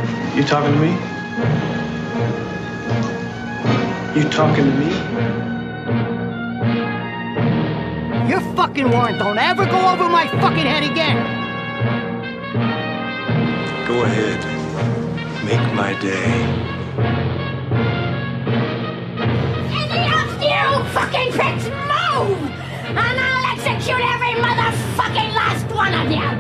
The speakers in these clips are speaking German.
You talking to me? You talking to me? Your fucking warrant don't ever go over my fucking head again. Go ahead. Make my day. Any of you fucking pricks move! And I'll execute every motherfucking last one of you!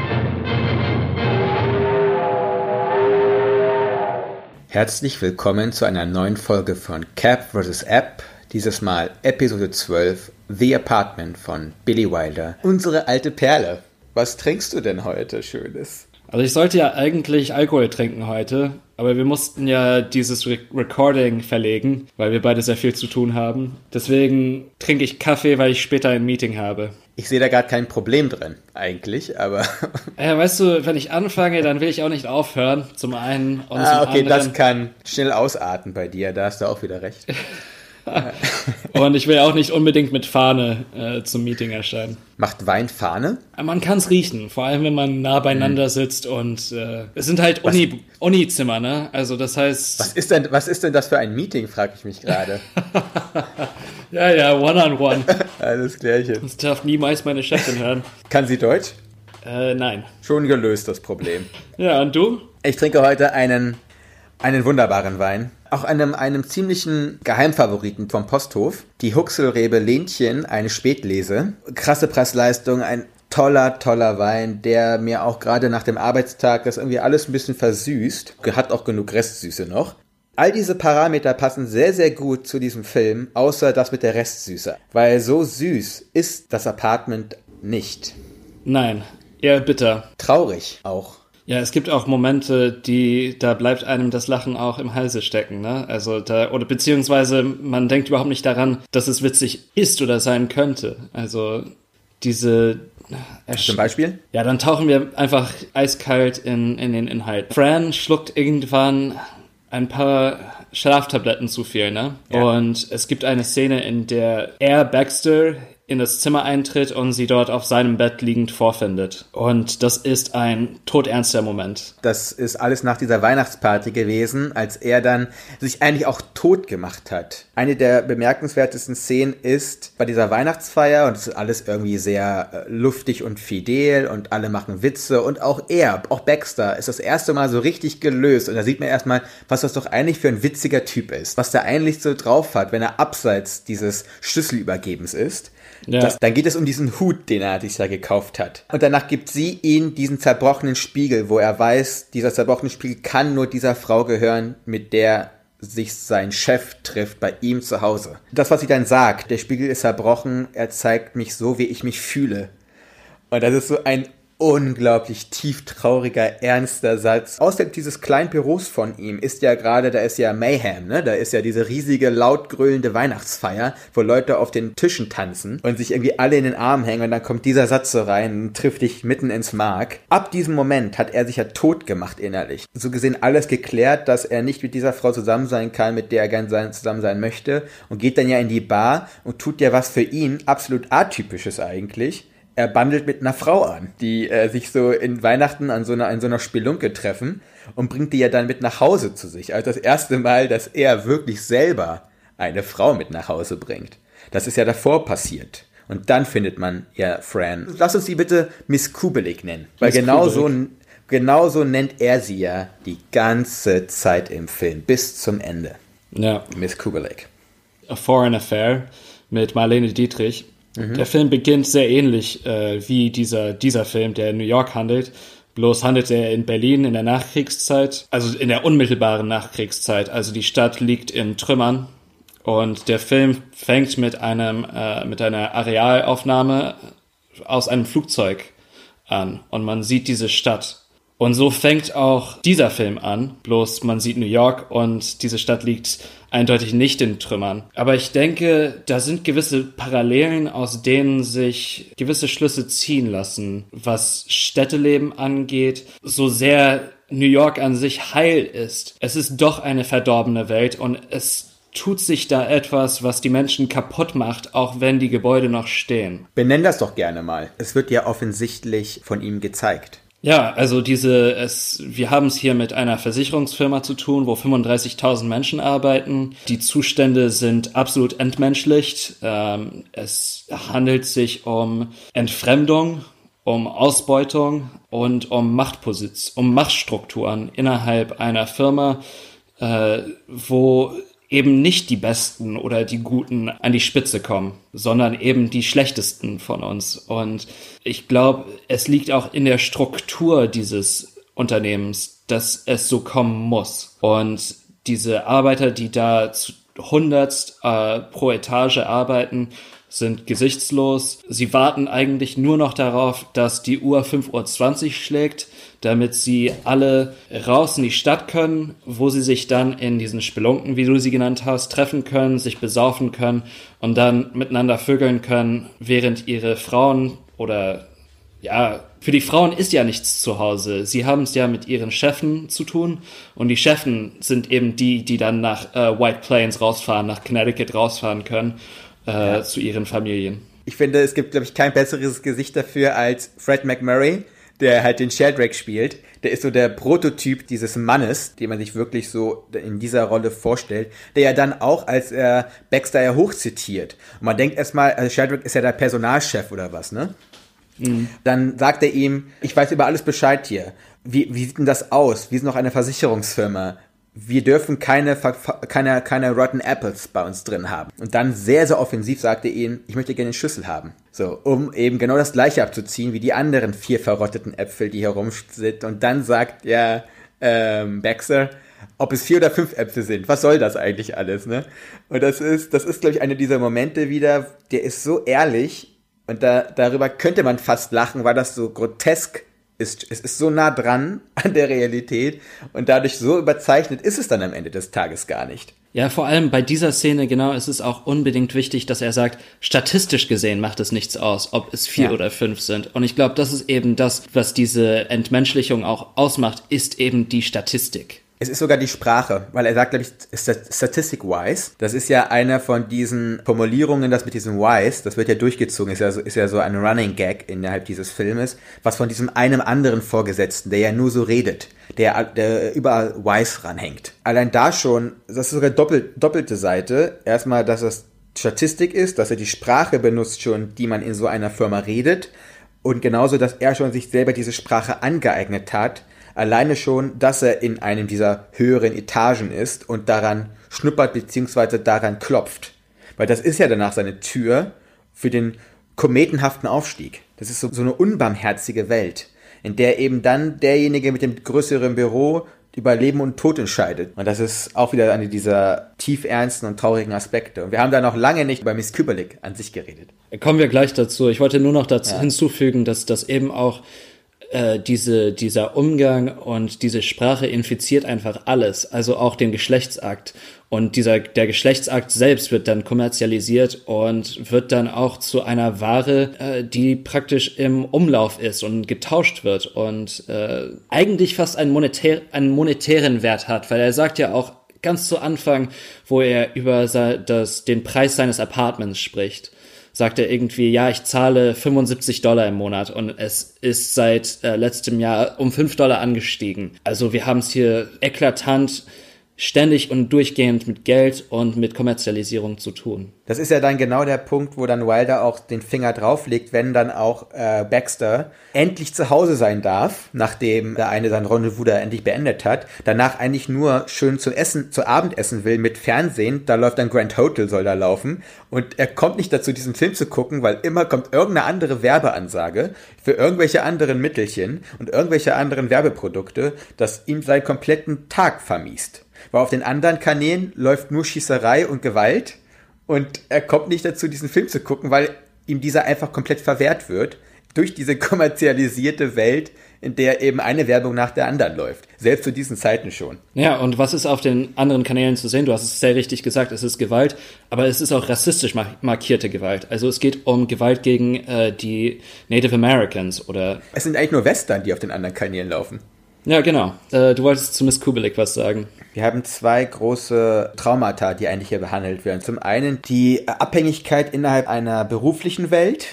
Herzlich willkommen zu einer neuen Folge von Cap vs. App. Dieses Mal Episode 12, The Apartment von Billy Wilder. Unsere alte Perle. Was trinkst du denn heute Schönes? Also ich sollte ja eigentlich Alkohol trinken heute, aber wir mussten ja dieses Recording verlegen, weil wir beide sehr viel zu tun haben. Deswegen trinke ich Kaffee, weil ich später ein Meeting habe. Ich sehe da gerade kein Problem drin, eigentlich, aber... Ja, weißt du, wenn ich anfange, dann will ich auch nicht aufhören, zum einen. Und zum okay, anderen, das kann schnell ausarten bei dir, da hast du auch wieder recht. Und ich will auch nicht unbedingt mit Fahne zum Meeting erscheinen. Macht Wein Fahne? Man kann es riechen, vor allem wenn man nah beieinander sitzt und es sind halt Uni-Zimmer, ne? Also das heißt... Was ist denn das für ein Meeting, frage ich mich gerade. Ja, one-on-one. Alles Klärchen. Das darf niemals meine Chefin hören. Kann sie Deutsch? Nein. Schon gelöst, das Problem. Ja, und du? Ich trinke heute einen wunderbaren Wein. Auch einem ziemlichen Geheimfavoriten vom Posthof. Die Huxelrebe Lenchen, eine Spätlese. Krasse Preis-Leistung, ein toller Wein, der mir auch gerade nach dem Arbeitstag das irgendwie alles ein bisschen versüßt. Hat auch genug Restsüße noch. All diese Parameter passen sehr, sehr gut zu diesem Film, außer das mit der Restsüße. Weil so süß ist das Apartment nicht. Nein, eher bitter. Traurig auch. Ja, es gibt auch Momente, da bleibt einem das Lachen auch im Halse stecken, ne? Also beziehungsweise man denkt überhaupt nicht daran, dass es witzig ist oder sein könnte. Also diese... Zum Beispiel? Ja, dann tauchen wir einfach eiskalt in den Inhalt. Fran schluckt irgendwann ein paar Schlaftabletten zu viel, ne? Ja. Und es gibt eine Szene, in der Baxter in das Zimmer eintritt und sie dort auf seinem Bett liegend vorfindet. Und das ist ein todernster Moment. Das ist alles nach dieser Weihnachtsparty gewesen, als er dann sich eigentlich auch tot gemacht hat. Eine der bemerkenswertesten Szenen ist bei dieser Weihnachtsfeier und es ist alles irgendwie sehr lustig und fidel und alle machen Witze und auch Baxter ist das erste Mal so richtig gelöst und da sieht man erstmal, was das doch eigentlich für ein witziger Typ ist. Was der eigentlich so drauf hat, wenn er abseits dieses Schlüsselübergebens ist. Ja. Dann geht es um diesen Hut, den er sich da gekauft hat. Und danach gibt sie ihm diesen zerbrochenen Spiegel, wo er weiß, dieser zerbrochene Spiegel kann nur dieser Frau gehören, mit der sich sein Chef trifft bei ihm zu Hause. Das, was sie dann sagt, der Spiegel ist zerbrochen, er zeigt mich so, wie ich mich fühle. Und das ist so ein unglaublich tieftrauriger, ernster Satz. Außerhalb dieses kleinen Büros von ihm ist ja gerade, da ist ja Mayhem, ne? Da ist ja diese riesige, laut grölende Weihnachtsfeier, wo Leute auf den Tischen tanzen und sich irgendwie alle in den Arm hängen und dann kommt dieser Satz so rein und trifft dich mitten ins Mark. Ab diesem Moment hat er sich ja tot gemacht innerlich. So gesehen alles geklärt, dass er nicht mit dieser Frau zusammen sein kann, mit der er gerne zusammen sein möchte und geht dann ja in die Bar und tut ja was für ihn absolut Atypisches eigentlich. Er bandelt mit einer Frau an, die sich so in Weihnachten an so einer Spelunke treffen und bringt die ja dann mit nach Hause zu sich. Also das erste Mal, dass er wirklich selber eine Frau mit nach Hause bringt. Das ist ja davor passiert. Und dann findet man ja Fran. Lass uns sie bitte Miss Kubelik nennen. Weil genau so nennt er sie ja die ganze Zeit im Film, bis zum Ende. Ja. Miss Kubelik. A Foreign Affair mit Marlene Dietrich. Der Film beginnt sehr ähnlich wie dieser Film, der in New York handelt. Bloß handelt er in Berlin in der Nachkriegszeit, also in der unmittelbaren Nachkriegszeit. Also die Stadt liegt in Trümmern und der Film fängt mit einer Arealaufnahme aus einem Flugzeug an und man sieht diese Stadt. Und so fängt auch dieser Film an, bloß man sieht New York und diese Stadt liegt eindeutig nicht in Trümmern. Aber ich denke, da sind gewisse Parallelen, aus denen sich gewisse Schlüsse ziehen lassen, was Städteleben angeht, so sehr New York an sich heil ist. Es ist doch eine verdorbene Welt und es tut sich da etwas, was die Menschen kaputt macht, auch wenn die Gebäude noch stehen. Benenn das doch gerne mal. Es wird ja offensichtlich von ihm gezeigt. Ja, also wir haben es hier mit einer Versicherungsfirma zu tun, wo 35.000 Menschen arbeiten. Die Zustände sind absolut entmenschlicht. Es handelt sich um Entfremdung, um Ausbeutung und um Machtstrukturen innerhalb einer Firma, wo eben nicht die Besten oder die Guten an die Spitze kommen, sondern eben die Schlechtesten von uns. Und ich glaube, es liegt auch in der Struktur dieses Unternehmens, dass es so kommen muss. Und diese Arbeiter, die da zu Hundertst pro Etage arbeiten, sind gesichtslos. Sie warten eigentlich nur noch darauf, dass die Uhr 5:20 Uhr schlägt, damit sie alle raus in die Stadt können, wo sie sich dann in diesen Spelunken, wie du sie genannt hast, treffen können, sich besaufen können und dann miteinander vögeln können, während ihre Frauen oder ja, für die Frauen ist ja nichts zu Hause. Sie haben es ja mit ihren Chefen zu tun und die Chefen sind eben die dann nach White Plains rausfahren, nach Connecticut rausfahren können, zu ihren Familien. Ich finde, es gibt, glaube ich, kein besseres Gesicht dafür als Fred McMurray, der halt den Sheldrake spielt. Der ist so der Prototyp dieses Mannes, den man sich wirklich so in dieser Rolle vorstellt, der ja dann auch, als er Baxter ja hochzitiert. Und man denkt erstmal, also Sheldrake ist ja der Personalchef oder was, ne? Mhm. Dann sagt er ihm, ich weiß über alles Bescheid hier. Wie sieht denn das aus? Wir sind noch eine Versicherungsfirma. Wir dürfen keine Rotten Apples bei uns drin haben. Und dann sehr, sehr offensiv sagte er ihnen, ich möchte gerne eine Schüssel haben. So, um eben genau das Gleiche abzuziehen wie die anderen 4 verrotteten Äpfel, die hier rum sind. Und dann sagt ja Baxter, ob es 4 oder 5 Äpfel sind. Was soll das eigentlich alles, ne? Und das ist, glaube ich, einer dieser Momente wieder, der ist so ehrlich und darüber könnte man fast lachen, weil das so grotesk es ist so nah dran an der Realität und dadurch so überzeichnet ist es dann am Ende des Tages gar nicht. Ja, vor allem bei dieser Szene, genau, ist es auch unbedingt wichtig, dass er sagt, statistisch gesehen macht es nichts aus, ob es 4 oder 5 sind. Und ich glaube, das ist eben das, was diese Entmenschlichung auch ausmacht, ist eben die Statistik. Es ist sogar die Sprache, weil er sagt, glaube ich, statistic-wise. Das ist ja einer von diesen Formulierungen, das mit diesem wise, das wird ja durchgezogen, ist ja so ein Running Gag innerhalb dieses Filmes, was von diesem einem anderen Vorgesetzten, der ja nur so redet, der überall wise ranhängt. Allein da schon, das ist sogar doppelte Seite. Erstmal, dass es Statistik ist, dass er die Sprache benutzt schon, die man in so einer Firma redet. Und genauso, dass er schon sich selber diese Sprache angeeignet hat. Alleine schon, dass er in einem dieser höheren Etagen ist und daran schnuppert bzw. daran klopft. Weil das ist ja danach seine Tür für den kometenhaften Aufstieg. Das ist so eine unbarmherzige Welt, in der eben dann derjenige mit dem größeren Büro über Leben und Tod entscheidet. Und das ist auch wieder eine dieser tiefernsten und traurigen Aspekte. Und wir haben da noch lange nicht über Miss Kubelik an sich geredet. Kommen wir gleich dazu. Ich wollte nur noch dazu hinzufügen, dass das eben auch dieser Umgang und diese Sprache infiziert einfach alles, also auch den Geschlechtsakt. Und der Geschlechtsakt selbst wird dann kommerzialisiert und wird dann auch zu einer Ware, die praktisch im Umlauf ist und getauscht wird und eigentlich fast einen monetären Wert hat, weil er sagt ja auch ganz zu Anfang, wo er über den Preis seines Apartments spricht, sagt er irgendwie, ja, ich zahle $75 im Monat und es ist seit letztem Jahr um $5 angestiegen. Also wir haben es hier eklatant ständig und durchgehend mit Geld und mit Kommerzialisierung zu tun. Das ist ja dann genau der Punkt, wo dann Wilder auch den Finger drauflegt, wenn dann auch Baxter endlich zu Hause sein darf, nachdem der eine sein Rendezvous da endlich beendet hat, danach eigentlich nur schön zu Abendessen will mit Fernsehen, da läuft dann Grand Hotel, soll da laufen und er kommt nicht dazu, diesen Film zu gucken, weil immer kommt irgendeine andere Werbeansage für irgendwelche anderen Mittelchen und irgendwelche anderen Werbeprodukte, das ihm seinen kompletten Tag vermiest. Weil auf den anderen Kanälen läuft nur Schießerei und Gewalt und er kommt nicht dazu, diesen Film zu gucken, weil ihm dieser einfach komplett verwehrt wird durch diese kommerzialisierte Welt, in der eben eine Werbung nach der anderen läuft. Selbst zu diesen Zeiten schon. Ja, und was ist auf den anderen Kanälen zu sehen? Du hast es sehr richtig gesagt, es ist Gewalt, aber es ist auch rassistisch markierte Gewalt. Also es geht um Gewalt gegen die Native Americans oder... Es sind eigentlich nur Western, die auf den anderen Kanälen laufen. Ja, genau. Du wolltest zu Miss Kubelik was sagen. Wir haben 2 große Traumata, die eigentlich hier behandelt werden. Zum einen die Abhängigkeit innerhalb einer beruflichen Welt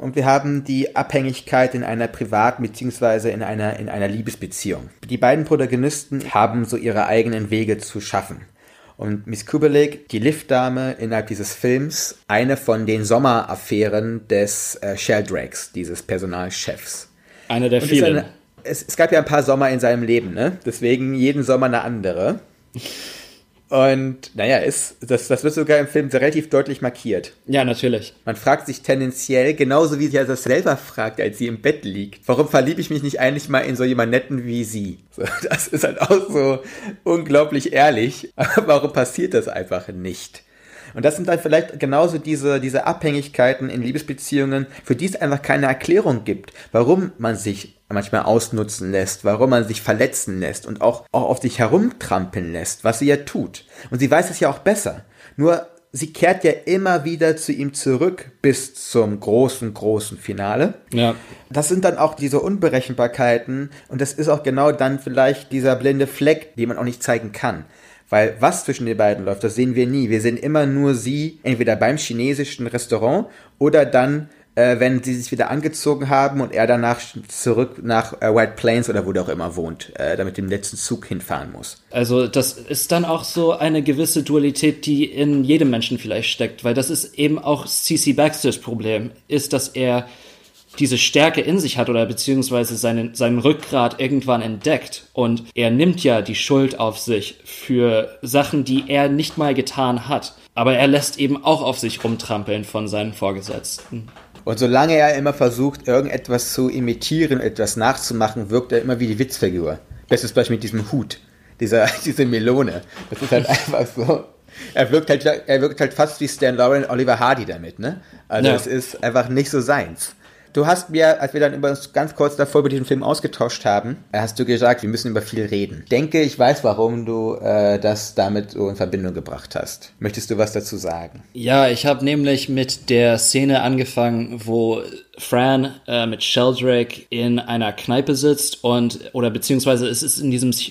und wir haben die Abhängigkeit in einer privaten beziehungsweise in einer Liebesbeziehung. Die beiden Protagonisten haben so ihre eigenen Wege zu schaffen. Und Miss Kubelik, die Liftdame innerhalb dieses Films, eine von den Sommeraffären des Sheldrakes, dieses Personalchefs. Einer der vielen. Es gab ja ein paar Sommer in seinem Leben, ne? Deswegen jeden Sommer eine andere. Und naja, das wird sogar im Film relativ deutlich markiert. Ja, natürlich. Man fragt sich tendenziell, genauso wie sie ja das selber fragt, als sie im Bett liegt, warum verliebe ich mich nicht eigentlich mal in so jemanden netten wie sie? So, das ist halt auch so unglaublich ehrlich, aber warum passiert das einfach nicht? Und das sind dann vielleicht genauso diese Abhängigkeiten in Liebesbeziehungen, für die es einfach keine Erklärung gibt, warum man sich manchmal ausnutzen lässt, warum man sich verletzen lässt und auch auf sich herumtrampeln lässt, was sie ja tut. Und sie weiß es ja auch besser. Nur sie kehrt ja immer wieder zu ihm zurück bis zum großen Finale. Ja. Das sind dann auch diese Unberechenbarkeiten und das ist auch genau dann vielleicht dieser blinde Fleck, den man auch nicht zeigen kann. Weil was zwischen den beiden läuft, das sehen wir nie. Wir sehen immer nur sie, entweder beim chinesischen Restaurant oder dann, wenn sie sich wieder angezogen haben und er danach zurück nach White Plains oder wo der auch immer wohnt, damit dem letzten Zug hinfahren muss. Also das ist dann auch so eine gewisse Dualität, die in jedem Menschen vielleicht steckt, weil das ist eben auch C.C. Baxters Problem, ist, dass er diese Stärke in sich hat oder beziehungsweise seinen Rückgrat irgendwann entdeckt und er nimmt ja die Schuld auf sich für Sachen, die er nicht mal getan hat. Aber er lässt eben auch auf sich rumtrampeln von seinen Vorgesetzten. Und solange er immer versucht, irgendetwas zu imitieren, etwas nachzumachen, wirkt er immer wie die Witzfigur. Bestes Beispiel mit diesem Hut, diese Melone. Das ist halt einfach so. Er wirkt halt fast wie Stan Laurel und Oliver Hardy damit, ne? Also ja. Es ist einfach nicht so seins. Du hast mir, als wir dann uns ganz kurz davor über diesen Film ausgetauscht haben, hast du gesagt, wir müssen über viel reden. Ich denke, ich weiß, warum du das damit so in Verbindung gebracht hast. Möchtest du was dazu sagen? Ja, ich habe nämlich mit der Szene angefangen, wo Fran mit Sheldrake in einer Kneipe sitzt oder beziehungsweise es ist in diesem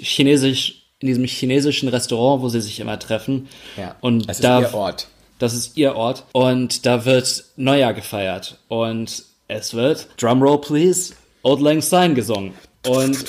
chinesischen Restaurant, wo sie sich immer treffen. Ja, und das ist ihr Ort. Das ist ihr Ort. Und da wird Neujahr gefeiert. Und es wird, Drumroll please, Auld Lang Syne gesungen. Und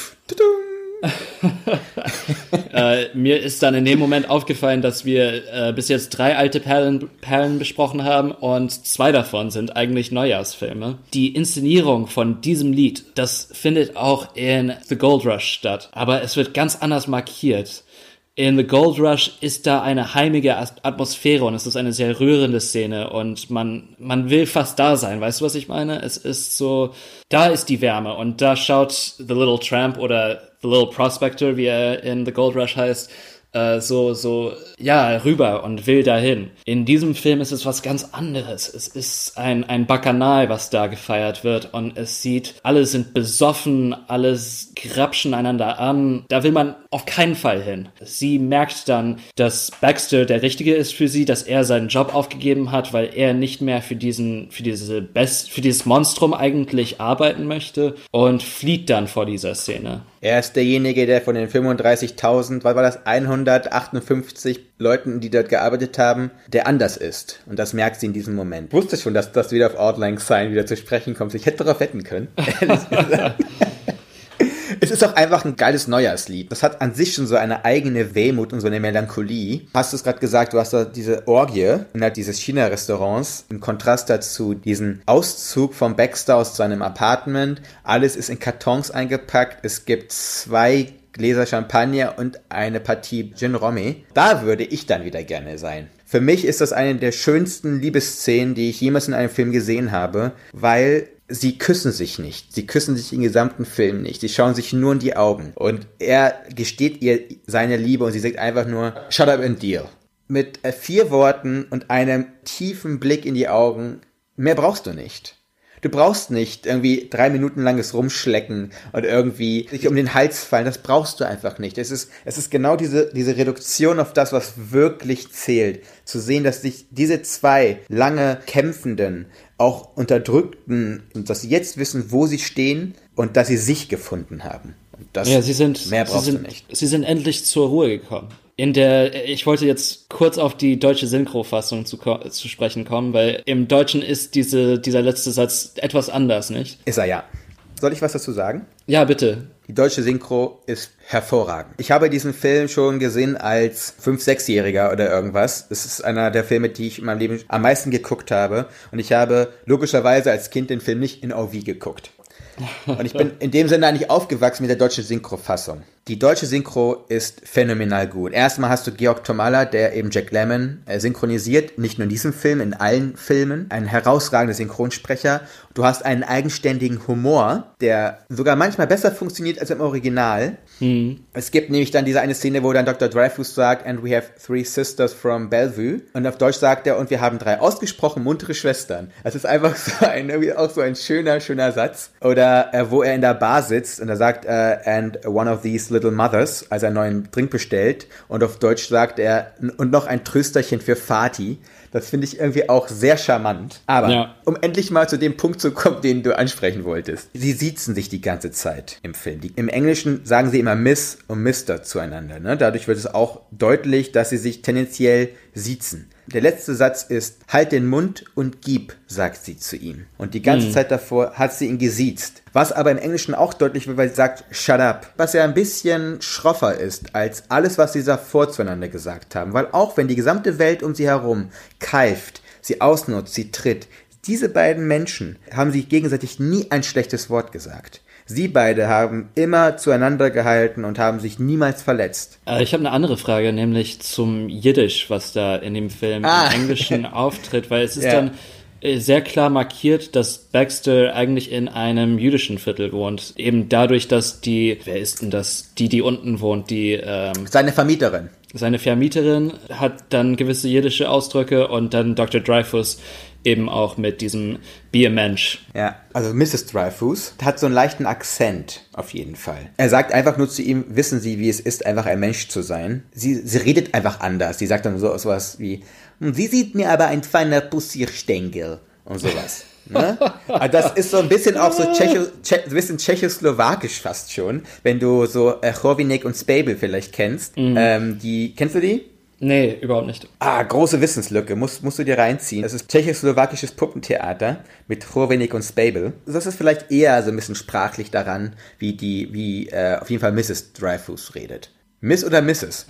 mir ist dann in dem Moment aufgefallen, dass wir bis jetzt 3 alte Perlen besprochen haben und 2 davon sind eigentlich Neujahrsfilme. Die Inszenierung von diesem Lied, das findet auch in The Gold Rush statt, aber es wird ganz anders markiert. In The Gold Rush ist da eine heimige Atmosphäre und es ist eine sehr rührende Szene und man will fast da sein, weißt du, was ich meine? Es ist so, da ist die Wärme und da schaut The Little Tramp oder The Little Prospector, wie er in The Gold Rush heißt, rüber und will dahin. In diesem Film ist es was ganz anderes. Es ist ein Bacchanal, was da gefeiert wird und es sieht, alle sind besoffen, alle grapschen einander an. Da will man auf keinen Fall hin. Sie merkt dann, dass Baxter der Richtige ist für sie, dass er seinen Job aufgegeben hat, weil er nicht mehr für dieses Monstrum eigentlich arbeiten möchte und flieht dann vor dieser Szene. Er ist derjenige, der von den 35.000, was war das, 158 Leuten, die dort gearbeitet haben, der anders ist. Und das merkt sie in diesem Moment. Ich wusste schon, dass das wieder auf Auld Lang Syne wieder zu sprechen kommt. Ich hätte darauf wetten können. Es ist auch einfach ein geiles Neujahrslied. Das hat an sich schon so eine eigene Wehmut und so eine Melancholie. Hast du es gerade gesagt, du hast da diese Orgie innerhalb dieses China-Restaurants im Kontrast dazu diesen Auszug vom Baxter aus seinem Apartment. Alles ist in Kartons eingepackt. Es gibt 2 Gläser Champagner und eine Partie Gin Rummy. Da würde ich dann wieder gerne sein. Für mich ist das eine der schönsten Liebesszenen, die ich jemals in einem Film gesehen habe, weil sie küssen sich nicht. Sie küssen sich im gesamten Film nicht. Sie schauen sich nur in die Augen. Und er gesteht ihr seine Liebe und sie sagt einfach nur, shut up and deal. Mit 4 Worten und einem tiefen Blick in die Augen, mehr brauchst du nicht. Du brauchst nicht irgendwie 3 Minuten langes Rumschlecken und irgendwie sich um den Hals fallen. Das brauchst du einfach nicht. Es ist genau diese Reduktion auf das, was wirklich zählt. Zu sehen, dass sich diese 2 lange Kämpfenden, auch Unterdrückten, und dass sie jetzt wissen, wo sie stehen und dass sie sich gefunden haben. Und das, ja, mehr brauchst du nicht. Sie sind endlich zur Ruhe gekommen. Ich wollte jetzt kurz auf die deutsche Synchrofassung zu sprechen kommen, weil im Deutschen ist dieser letzte Satz etwas anders, nicht? Ist er, ja. Soll ich was dazu sagen? Ja, bitte. Die deutsche Synchro ist hervorragend. Ich habe diesen Film schon gesehen als 5-, 6-Jähriger oder irgendwas. Das ist einer der Filme, die ich in meinem Leben am meisten geguckt habe. Und ich habe logischerweise als Kind den Film nicht in OV geguckt. Und ich bin in dem Sinne eigentlich aufgewachsen mit der deutschen Synchrofassung. Die deutsche Synchro ist phänomenal gut. Erstmal hast du Georg Tomalla, der eben Jack Lemmon synchronisiert, nicht nur in diesem Film, in allen Filmen. Ein herausragender Synchronsprecher. Du hast einen eigenständigen Humor, der sogar manchmal besser funktioniert als im Original. Es gibt nämlich dann diese eine Szene, wo dann Dr. Dreyfus sagt, and we have 3 sisters from Bellevue. Und auf Deutsch sagt er, und wir haben 3 ausgesprochen muntere Schwestern. Das ist einfach so irgendwie auch so ein schöner Satz. Oder wo er in der Bar sitzt und er sagt, and one of these little mothers, als er einen neuen Drink bestellt. Und auf Deutsch sagt er, und noch ein Trösterchen für Vati. Das finde ich irgendwie auch sehr charmant. Aber um endlich mal zu dem Punkt zu kommen, den du ansprechen wolltest. Sie siezen sich die ganze Zeit im Film. Im Englischen sagen sie immer Miss und Mister zueinander. Ne? Dadurch wird es auch deutlich, dass sie sich tendenziell siezen. Der letzte Satz ist, halt den Mund und gib, sagt sie zu ihm. Und die ganze Zeit davor hat sie ihn gesiezt. Was aber im Englischen auch deutlich wird, weil sie sagt, shut up. Was ja ein bisschen schroffer ist, als alles, was sie davor zueinander gesagt haben. Weil auch wenn die gesamte Welt um sie herum keift, sie ausnutzt, sie tritt, diese beiden Menschen haben sich gegenseitig nie ein schlechtes Wort gesagt. Sie beide haben immer zueinander gehalten und haben sich niemals verletzt. Ich habe eine andere Frage, nämlich zum Jiddisch, was da in dem Film im Englischen auftritt, weil es ist dann sehr klar markiert, dass Baxter eigentlich in einem jüdischen Viertel wohnt. Eben dadurch, dass wer ist denn das? Die unten wohnt, seine Vermieterin. Seine Vermieterin hat dann gewisse jiddische Ausdrücke und dann Dr. Dreyfus eben auch mit diesem Be a Mensch. Ja, also Mrs. Dreyfus hat so einen leichten Akzent, auf jeden Fall. Er sagt einfach nur zu ihm, wissen Sie, wie es ist, einfach ein Mensch zu sein? Sie redet einfach anders. Sie sagt dann sowas wie, Sie sieht mir aber ein feiner Pussierstängel und sowas. Ne? Also das ist so ein bisschen auch so bisschen tschechoslowakisch fast schon, wenn du so Chorvinek und Spabel vielleicht kennst. Kennst du die? Nee, überhaupt nicht. Große Wissenslücke, musst du dir reinziehen. Das ist tschechoslowakisches Puppentheater mit Chorvenik und Spabel. Das ist vielleicht eher so ein bisschen sprachlich daran, wie auf jeden Fall Mrs. Dreyfus redet. Miss oder Mrs.?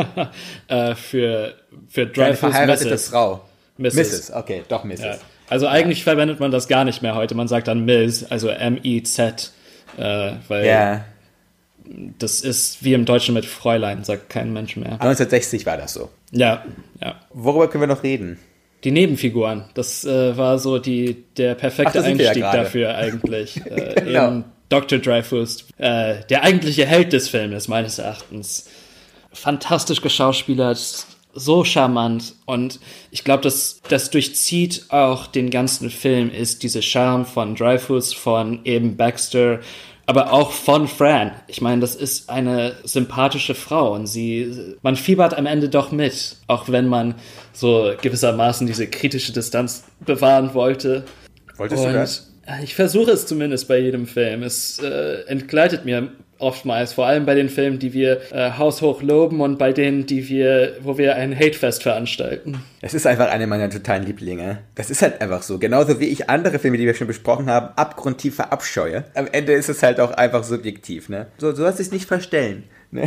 Für Dreyfus eine verheiratete Mrs. Frau. Mrs. Okay, doch Mrs. Ja. Also eigentlich verwendet man das gar nicht mehr heute. Man sagt dann Ms, also M-I-Z, weil das ist wie im Deutschen mit Fräulein, sagt kein Mensch mehr. 1960 war das so. Ja. Worüber können wir noch reden? Die Nebenfiguren, das war so der perfekte Einstieg dafür eigentlich. Genau. Eben Dr. Dreyfus, der eigentliche Held des Filmes, meines Erachtens. Fantastisch geschauspielert, so charmant und ich glaube, das durchzieht auch den ganzen Film, ist diese Charme von Dreyfus, von eben Baxter, aber auch von Fran. Ich meine, das ist eine sympathische Frau und man fiebert am Ende doch mit, auch wenn man so gewissermaßen diese kritische Distanz bewahren wollte. Wolltest du das? Ich versuche es zumindest bei jedem Film. Es entgleitet mir oftmals, vor allem bei den Filmen, die wir haushoch loben und bei denen, wo wir ein Hatefest veranstalten. Das ist einfach eine meiner totalen Lieblinge. Das ist halt einfach so. Genauso wie ich andere Filme, die wir schon besprochen haben, abgrundtief verabscheue. Am Ende ist es halt auch einfach subjektiv, ne? So sollst du es nicht verstellen. Ne?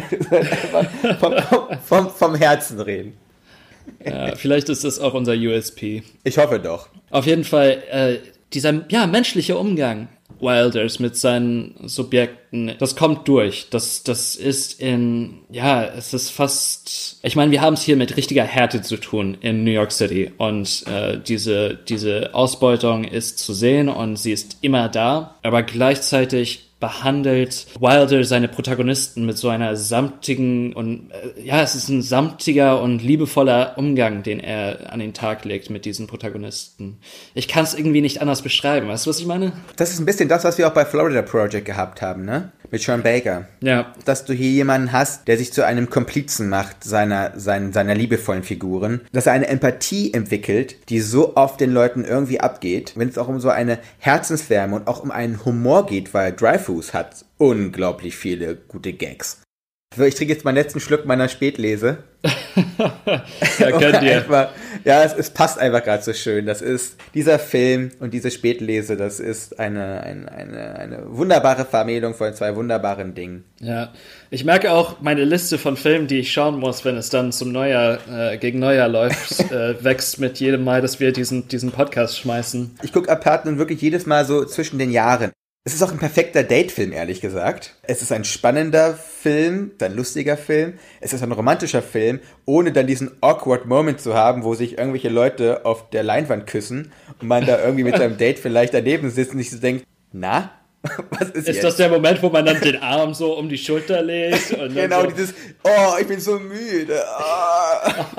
einfach vom Herzen reden. Ja, vielleicht ist das auch unser USP. Ich hoffe doch. Auf jeden Fall, dieser menschliche Umgang Wilders mit seinen Subjekten, das kommt durch. Das ist es ist fast, ich meine, wir haben es hier mit richtiger Härte zu tun in New York City und diese Ausbeutung ist zu sehen und sie ist immer da, aber gleichzeitig behandelt Wilder seine Protagonisten mit so einer samtigen und es ist ein samtiger und liebevoller Umgang, den er an den Tag legt mit diesen Protagonisten. Ich kann es irgendwie nicht anders beschreiben. Weißt du, was ich meine? Das ist ein bisschen das, was wir auch bei Florida Project gehabt haben, ne? Mit Sean Baker. Ja. Dass du hier jemanden hast, der sich zu einem Komplizen macht seiner liebevollen Figuren, dass er eine Empathie entwickelt, die so oft den Leuten irgendwie abgeht, wenn es auch um so eine Herzenswärme und auch um einen Humor geht, weil Dreyfus hat unglaublich viele gute Gags. So, ich trinke jetzt meinen letzten Schluck meiner Spätlese. Ja, könnt ihr. Es passt einfach gerade so schön. Das ist dieser Film und diese Spätlese, das ist eine wunderbare Vermählung von zwei wunderbaren Dingen. Ja, ich merke auch, meine Liste von Filmen, die ich schauen muss, wenn es dann zum gegen Neujahr läuft, wächst mit jedem Mal, dass wir diesen Podcast schmeißen. Ich gucke Apartment wirklich jedes Mal so zwischen den Jahren. Es ist auch ein perfekter Date-Film, ehrlich gesagt. Es ist ein spannender Film, ein lustiger Film. Es ist ein romantischer Film, ohne dann diesen awkward Moment zu haben, wo sich irgendwelche Leute auf der Leinwand küssen und man da irgendwie mit seinem Date vielleicht daneben sitzt und sich so denkt, na, was ist jetzt? Ist das der Moment, wo man dann den Arm so um die Schulter legt? Und genau, so dieses, oh, ich bin so müde. Oh.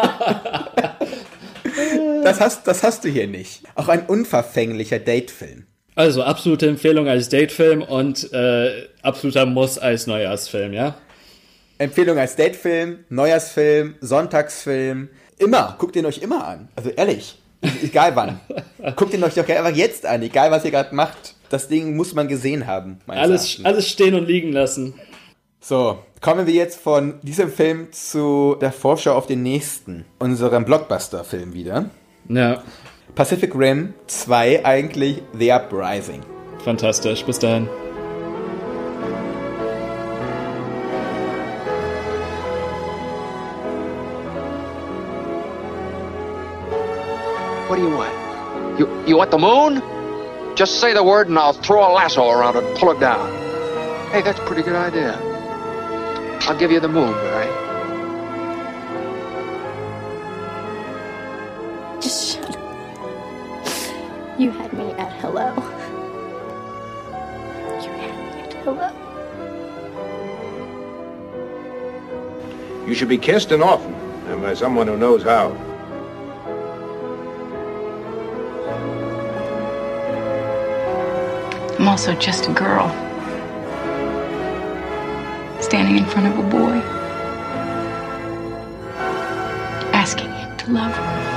Das hast du hier nicht. Auch ein unverfänglicher Date-Film. Also, absolute Empfehlung als Datefilm und absoluter Muss als Neujahrsfilm, ja? Empfehlung als Datefilm, Neujahrsfilm, Sonntagsfilm. Immer, guckt ihn euch immer an. Also ehrlich, egal wann. Guckt ihn euch doch einfach jetzt an, egal was ihr gerade macht. Das Ding muss man gesehen haben. Alles stehen und liegen lassen. So, kommen wir jetzt von diesem Film zu der Vorschau auf den nächsten, unserem Blockbuster-Film wieder. Ja. Pacific Rim 2, eigentlich The Uprising. Fantastisch, bis dahin. What do you want? You want the moon? Just say the word and I'll throw a lasso around it and pull it down. Hey, that's a pretty good idea. I'll give you the moon, all right? Just shut up. You had me at hello. You had me at hello. You should be kissed and often, and by someone who knows how. I'm also just a girl. Standing in front of a boy. Asking him to love her.